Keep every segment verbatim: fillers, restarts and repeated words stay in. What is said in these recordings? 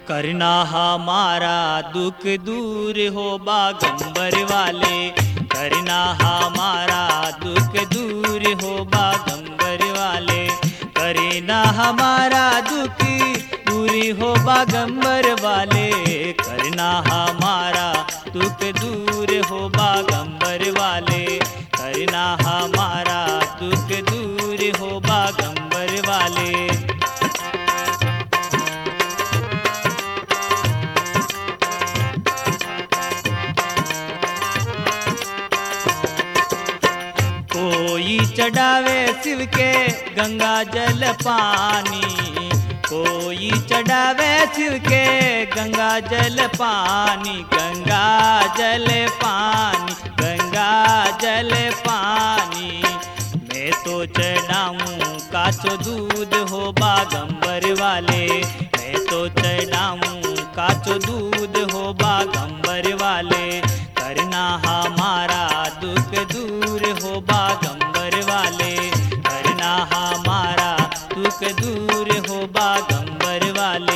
करना हमारा दुख दूर हो बागंबर वाले, करना हमारा दुख दूर हो बागंबर वाले, करना हमारा दुख दूर हो बागंबर वाले, करना हमारा दुख दूर हो बागंबर वाले, करना हमारा दुख दूर हो बागंबर वाले। कोई चढ़ावे शिव के गंगा जल पानी, कोई चढ़ावे शिव के गंगा जल पानी, गंगा जल पानी, गंगा जल पानी। मैं तो चढ़ाऊँ काचो दूध हो बागंबर वाले, मैं तो चढ़ाऊँ काचो दूध हो बागंबर वाले, करना हमारा दुख दूर हो बागंबर वाले, करना हमारा दुख दूर हो बागंबर वाले।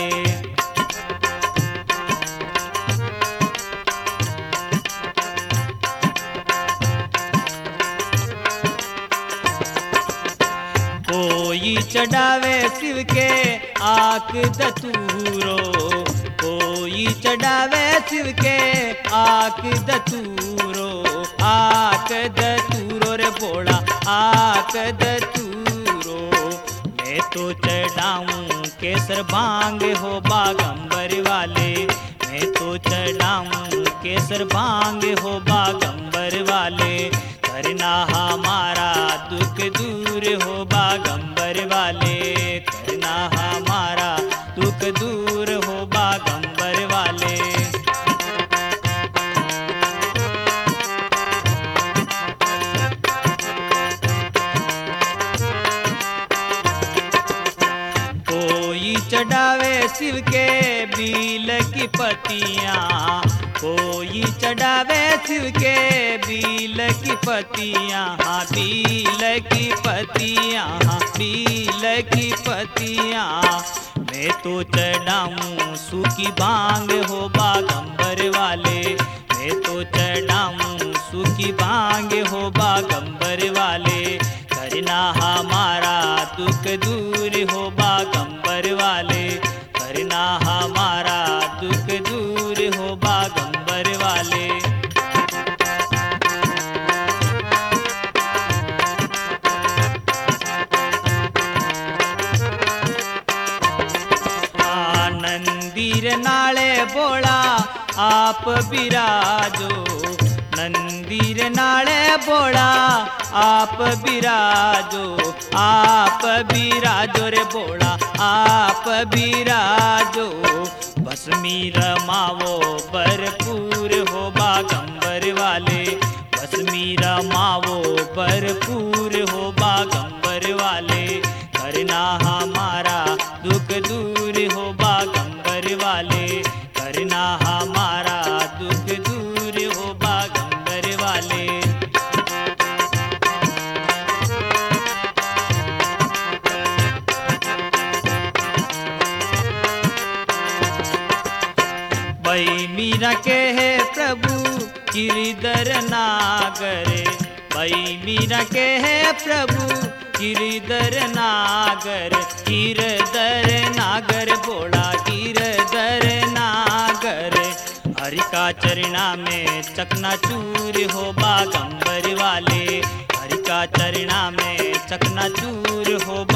कोई चढ़ावे शिव के आक दतूरो, कोई चढ़ावे शिव के आक दतूरो, आक दतूरो रे बोड़ा आक दतूरो। मैं तो चढ़ाऊँ केसर भांग हो बागंबर वाले, मैं तो चढ़ाऊँ केसर भांग हो बागंबर वाले, करना हमारा दुख दूर हो बागंबर वाले, करना हमारा दुख दूर हो बागंबर वाले। कोई चढ़ावे शिव के बील की पत्तियाँ, कोई चढ़ावे शिव के बील की पत्तियाँ, हाँ बील की पत्तियाँ, हाँ बील की पत्तियाँ। मैं तो चढ़ाऊँ सूखी भांग हो बागंबर वाले, मैं तो चढ़ाऊँ सूखी भांग हो बागंबर वाले, करना हमारा दुख दूर हो बागंबर वाले, करना हमारा दुख दूर हो बागंबर वाले। नंदीर नाले बोला आप बिराजो, नंदीर नाले बोला आप बिराजो, आप बिराजो रे बोला आप बिराजो। भस्मी रमावो भरपूर हो बागंबर वाले, भस्मी रमावो भरपूर हो बागंबर वाले, करना हमारा दुख दूर हो बागंबर वाले, करना हमारा दुख दूर हो बागंबर वाले। भाई मीरा के है प्रभु गिरिधर नागर, भाई मीरा के है प्रभु गिरिधर नागर, गिरधर नागर बोला गिरधर नागर। हरि का चरणा में चकनाचूर हो बागंबर वाले, हरि का चरणा में चकनाचूर हो